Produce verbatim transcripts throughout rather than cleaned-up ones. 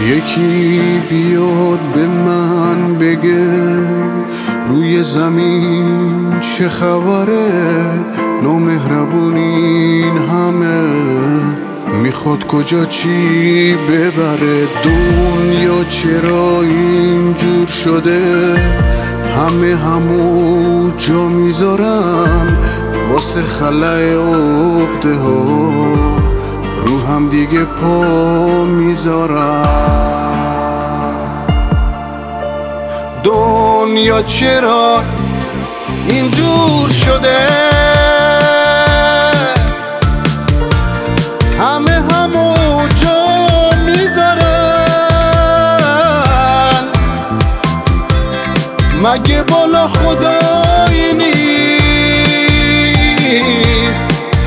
یکی بیاد به من بگه روی زمین چه خبره، نامهربونین همه میخواد کجا چی ببره. دنیا چرا اینجور شده، همه همو جا میذارن واسه خلای عقده ها، رو هم دیگه پا میذارن. دنیا چرا اینجور شده، همه همو جا میذارن، مگه بالا خدایی نیست؟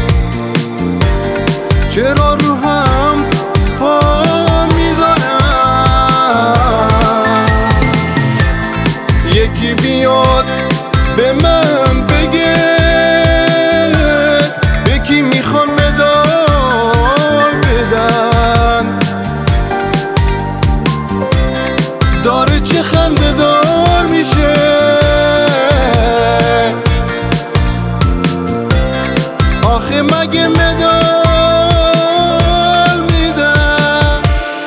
چرا رو هم پا میذارن؟ یکی بیاد به من بگه به کی میخوان مدال بدن، داره چه خنده دار میشه، آخه مگه مدال میدن؟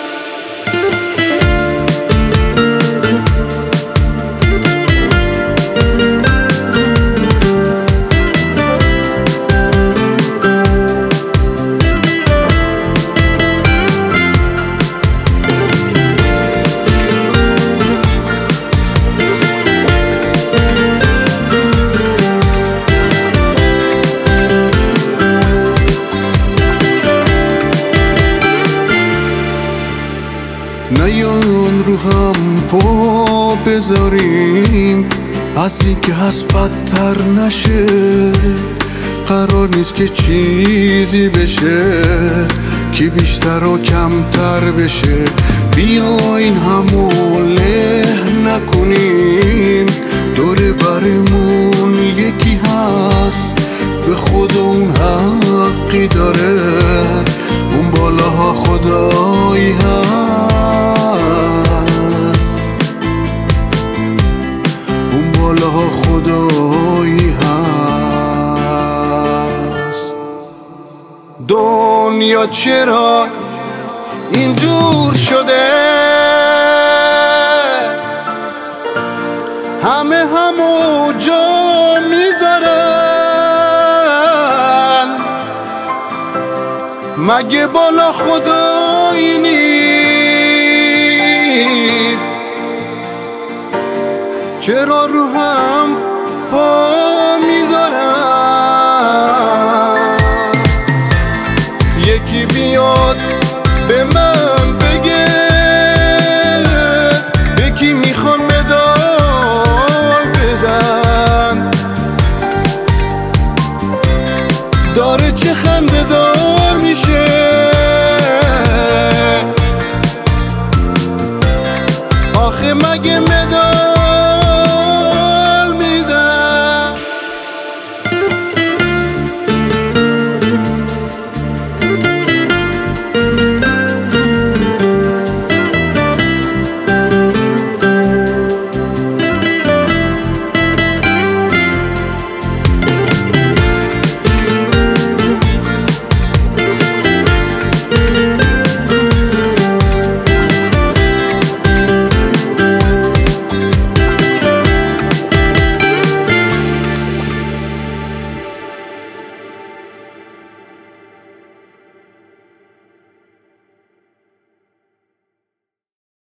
نیان رو هم پا بذاریم، از این که هست بدتر نشه. قرار نیست که چیزی بشه که بیشتر و کمتر بشه. بیاین همو له نکنیم، دوره برمون یکی هست به خود اون حقی داره، اون بالاها خدایی هست، اون بالاها خدایی هست. دنیا چرا اینجور شده، همه همو جا میذارن، مگه بالا خدایی نیست؟ چرا رو هم پا میذارن؟ یکی بیاد به من بگه به کی میخوان مدال بدن، داره چه خنده دار میشه، آخه مگه